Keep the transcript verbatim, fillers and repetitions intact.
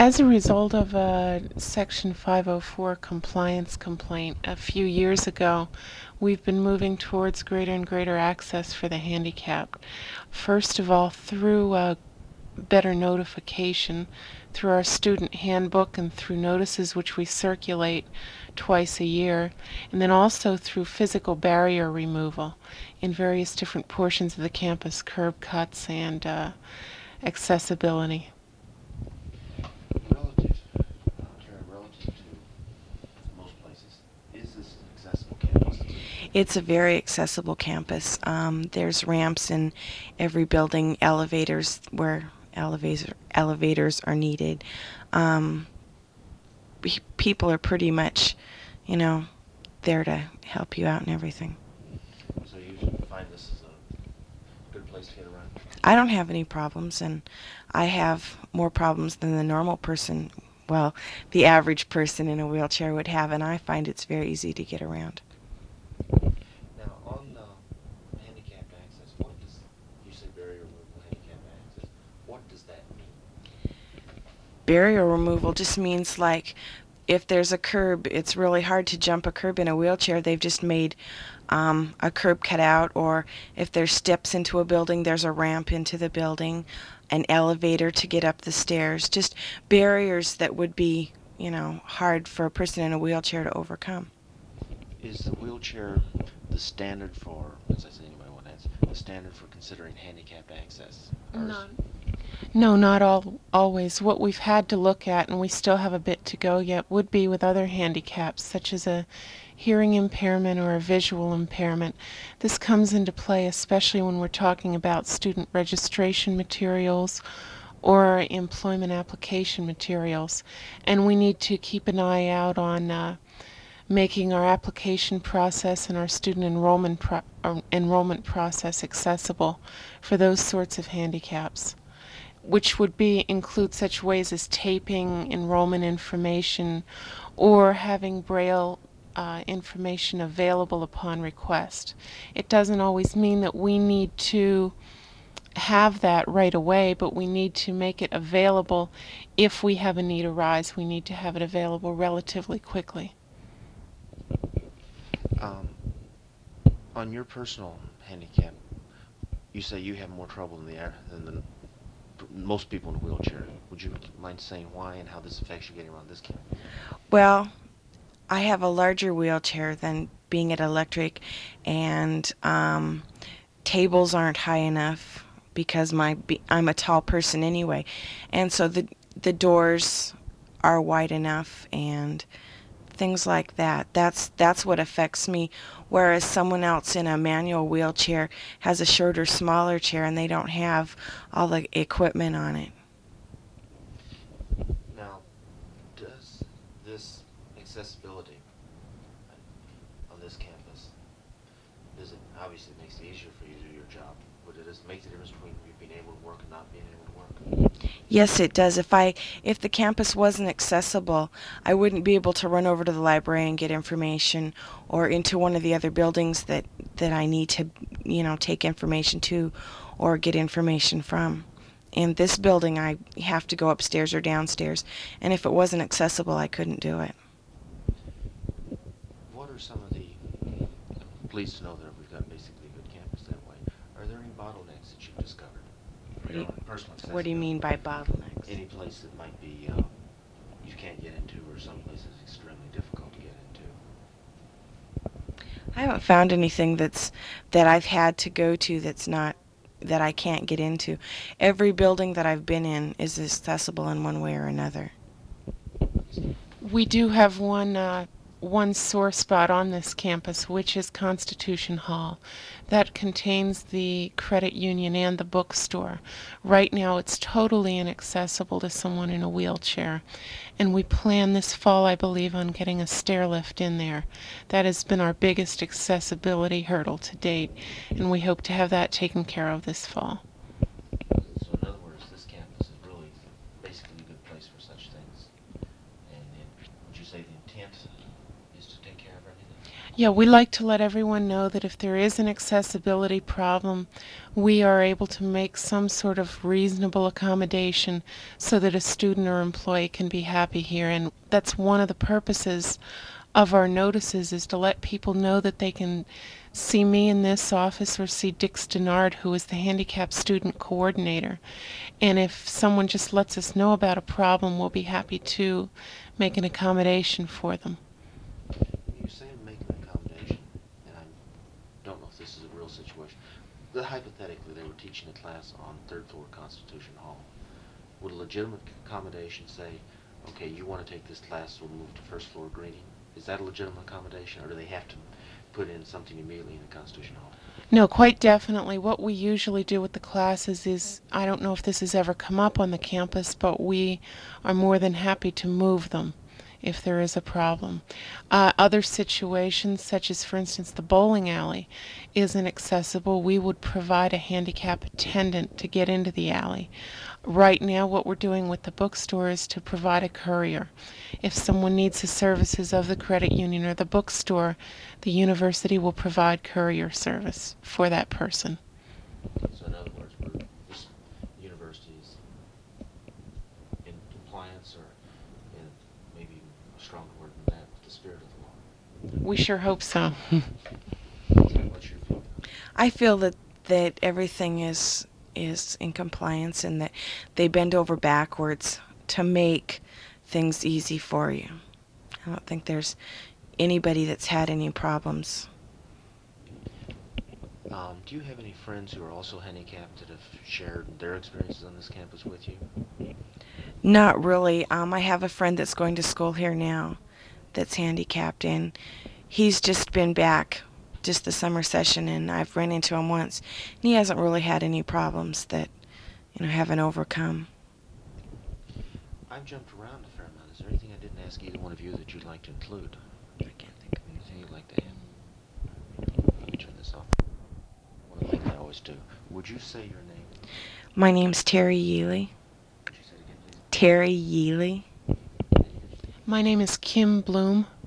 As a result of a Section five oh four compliance complaint a few years ago, we've been moving towards greater and greater access for the handicapped. First of all, through uh, better notification, through our student handbook and through notices which we circulate twice a year, and then also through physical barrier removal in various different portions of the campus, curb cuts and uh, accessibility. Relative, uh, Karen, relative to most places, is this an accessible campus? It's a very accessible campus. Um, there's ramps in every building, elevators where elevator, elevators are needed. Um, pe- people are pretty much, you know, there to help you out and everything. So you find this is a good place to get around? I don't have any problems, and I have more problems than the normal person, well, the average person in a wheelchair would have, and I find it's very easy to get around. Now, on uh, handicapped access, what does, you say barrier removal, handicapped access, what does that mean? Barrier removal just means like if there's a curb, it's really hard to jump a curb in a wheelchair. They've just made um, a curb cut out, or if there's steps into a building, there's a ramp into the building, an elevator to get up the stairs. Just barriers that would be, you know, hard for a person in a wheelchair to overcome. Is the wheelchair the standard for, as I say, anybody want to answer, the standard for considering handicapped access? Or is- No. No, not all, always. What we've had to look at, and we still have a bit to go yet, would be with other handicaps, such as a hearing impairment or a visual impairment. This comes into play especially when we're talking about student registration materials or employment application materials. And we need to keep an eye out on uh, making our application process and our student enrollment, pro- uh, enrollment process accessible for those sorts of handicaps, which would be include such ways as taping enrollment information or having Braille uh, information available upon request. It doesn't always mean that we need to have that right away, but we need to make it available if we have a need arise. We need to have it available relatively quickly. Um, on your personal handicap, you say you have more trouble than the a- than the most people in a wheelchair. Would you mind saying why and how this affects you getting around this campus? Well, I have a larger wheelchair than being at electric, and um, tables aren't high enough because my be- I'm a tall person anyway, and so the the doors are wide enough and things like that. That's that's what affects me. Whereas someone else in a manual wheelchair has a shorter, smaller chair, and they don't have all the equipment on it. Now, does this accessibility on this campus, does it obviously makes it easier for you to do your job, but it does make the difference between you being able to work and not being able to work? Yes, it does. If I if the campus wasn't accessible, I wouldn't be able to run over to the library and get information, or into one of the other buildings that that I need to, you know, take information to or get information from. In this building, I have to go upstairs or downstairs, and if it wasn't accessible, I couldn't do it. What are some of the, I'm pleased to know that we've got basically a good campus that way. Are there any bottlenecks that you've discovered for What do your you, own personal accessibility? what do you mean by bottlenecks? Any place that might be, uh, you can't get into, or some places extremely difficult to get into? I haven't found anything that's that I've had to go to that's not that I can't get into. Every building that I've been in is accessible in one way or another. We do have one uh, one sore spot on this campus, which is Constitution Hall. That contains the credit union and the bookstore. Right now, it's totally inaccessible to someone in a wheelchair, and we plan this fall, I believe, on getting a stair lift in there. That has been our biggest accessibility hurdle to date, and we hope to have that taken care of this fall. So in other words, this campus is really basically a good place for such things. And it, would you say the intent is to take care of everything? Yeah, we like to let everyone know that if there is an accessibility problem, we are able to make some sort of reasonable accommodation so that a student or employee can be happy here. And that's one of the purposes of our notices, is to let people know that they can see me in this office or see Dick Stenard, who is the handicapped student coordinator. And if someone just lets us know about a problem, we'll be happy to make an accommodation for them. You say make an accommodation, and I don't know if this is a real situation. But hypothetically, they were teaching a class on third floor Constitution Hall. Would a legitimate accommodation say, okay, you want to take this class, we'll move to first floor greeting? Is that a legitimate accommodation, or do they have to put in something immediately in the Constitution Hall? No, quite definitely. What we usually do with the classes is, I don't know if this has ever come up on the campus, but we are more than happy to move them if there is a problem. Uh, other situations, such as, for instance, the bowling alley isn't accessible, we would provide a handicap attendant to get into the alley. Right now, what we're doing with the bookstore is to provide a courier. If someone needs the services of the credit union or the bookstore, the university will provide courier service for that person. So in other words, we're, this university is in compliance, or in maybe a stronger word than that, with the spirit of the law. We sure hope so. What's your feeling? I feel that that everything is is in compliance and that they bend over backwards to make things easy for you. I don't think there's anybody that's had any problems. Um, do you have any friends who are also handicapped that have shared their experiences on this campus with you? Not really. Um, I have a friend that's going to school here now that's handicapped, and he's just been back just the summer session, and I've run into him once, and he hasn't really had any problems that, you know, haven't overcome. I've jumped around a fair amount. Is there anything I didn't ask either one of you that you'd like to include? I can't think of Anything you'd like to add? Let me turn this off. One of the things I always do. Would you say your name? My name's Terry Yealy. Could you say it again, please? Terry Yealy. My name is Kim Bloom.